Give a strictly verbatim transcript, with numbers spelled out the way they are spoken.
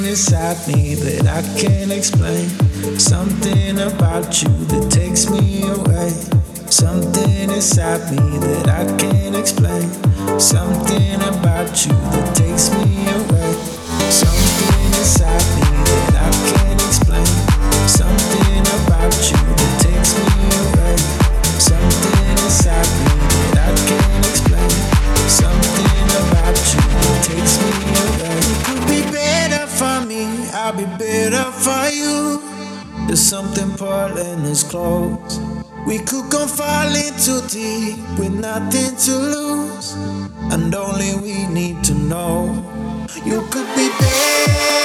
inside me that I can't explain. Something about you that takes me away. Something inside me that I can't explain. Something about you that takes me away. Something inside me that I can't explain. Something about you that takes me away. Something inside me that I can't explain. Something about you that takes me away. It could be better for me, I'll be better for you. There's something pulling us close. We could go falling too deep with nothing to lose, and only we need to know. You could be better.